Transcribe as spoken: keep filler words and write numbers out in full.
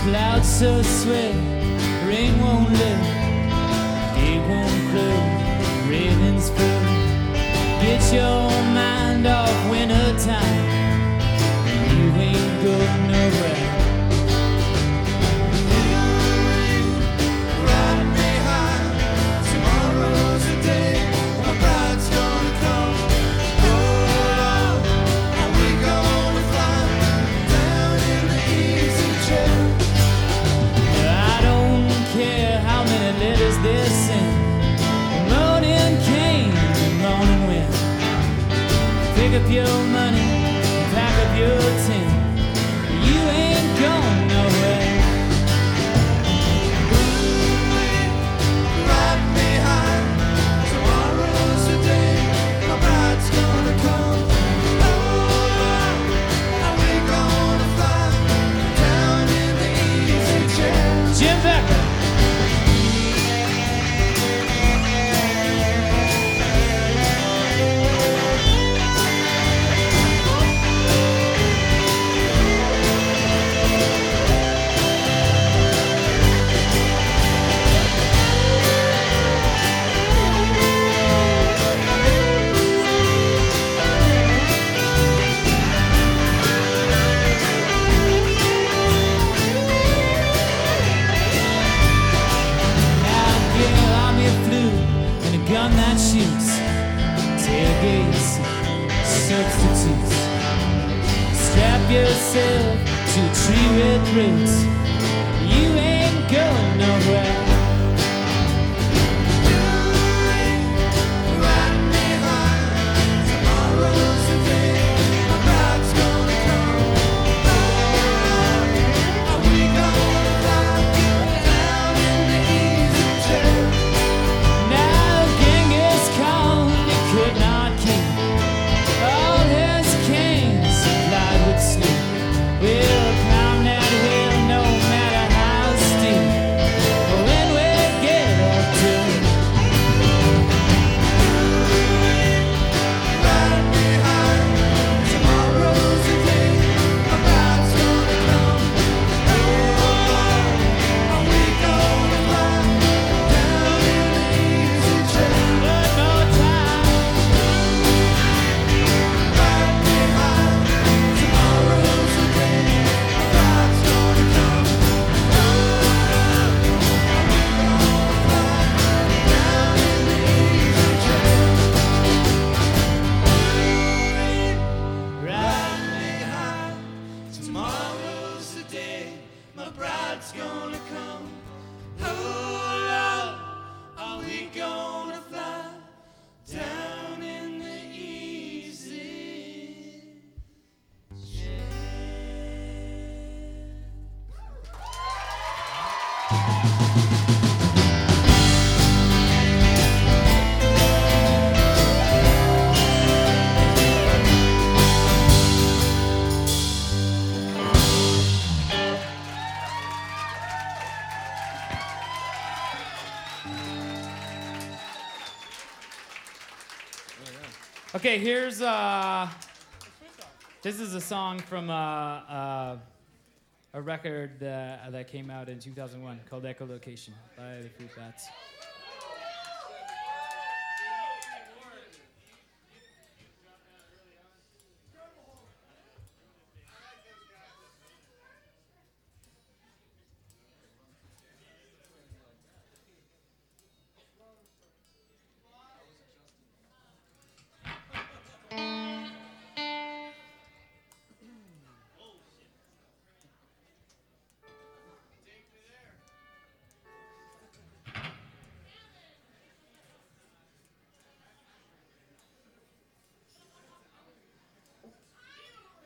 Clouds so sweet, rain won't lift, day won't close, ravens full. Get your mind off winter time, you ain't going nowhere. Pick up your money, pack up your tent. You ain't going nowhere. Ride me high, tomorrow's the day my bride's gonna come. Oh, are we gonna fly down in the easy chair? Jim Becker. Gun that shoots, tailgates, substitutes. Strap yourself to a tree with roots. You ain't going nowhere. Okay, here's uh, this is a song from uh, uh, a record uh, that came out in two thousand one called Echolocation by the Fruit Bats.